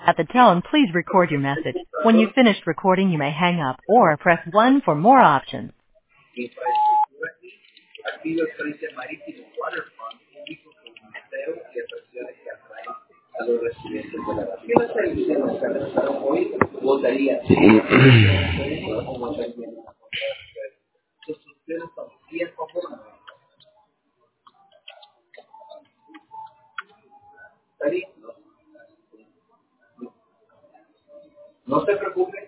At the tone, please record your message. When you've finished recording, you may hang up or press 1 for more options. Activo el Frente Marítimo Waterfront, único con museos y atracciones que atraen a los residentes de la ciudad. ¿Qué no está diciendo que arrestaron hoy? Votaría o votaría en contra de la ciudad. Sus ustedes son 10 personas. ¿Está bien? No se preocupe.